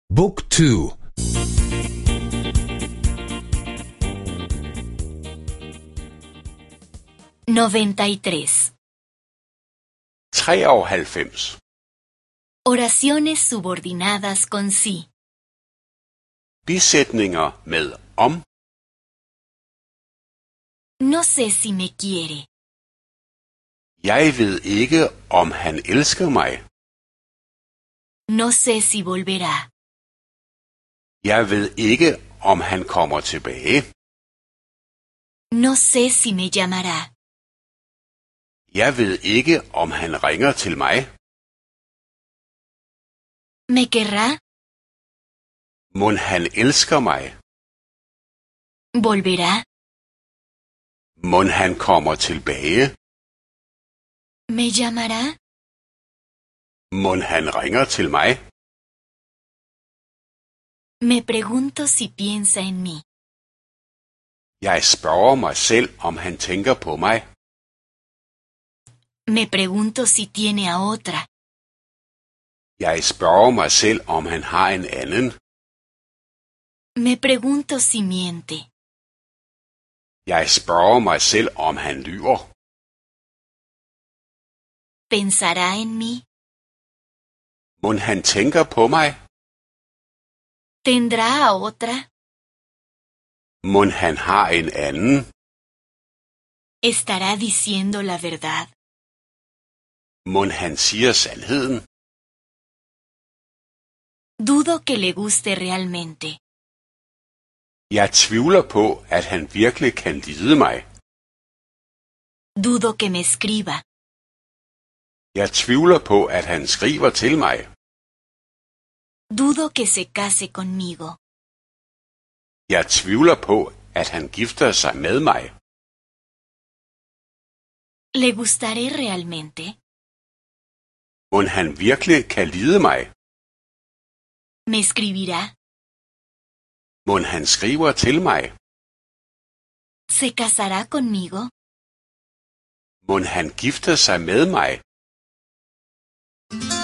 Book 2. 93. 93. Oraciones subordinadas con sí. Bisætninger med om. No sé si me quiere. Jeg ved ikke, om han elsker mig. No sé si volverá. Jeg ved ikke, om han kommer tilbage. No sé si me llamará. Jeg ved ikke, om han ringer til mig. ¿Me querrá? Mon han elsker mig? ¿Volverá? Mon han kommer tilbage? ¿Me llamará? Mon han ringer til mig? Me pregunto si piensa en mí. Jeg spørger mig selv, om han tænker på mig. Me pregunto si tiene a otra. Jeg spørger mig selv, om han har en anden. Me pregunto si miente. Jeg spørger mig selv, om han lyver. ¿Pensará en mí? Mon han tænker på mig? ¿Tendrá a otra? Mon han har en anden? ¿Estará diciendo la verdad? Mon han siger sandheden? Dudo que le guste realmente. Jeg tvivler på, at han virkelig kan lide mig. Dudo que me escriba. Jeg tvivler på, at han skriver til mig. Dudo que se case conmigo. Jeg tvivler på, at han gifter sig med mig. ¿Le gustaré realmente? Mon han virkelig kan lide mig? ¿Me escribirá? Mon han skriver til mig? ¿Se casará conmigo? Mon han gifter sig med mig?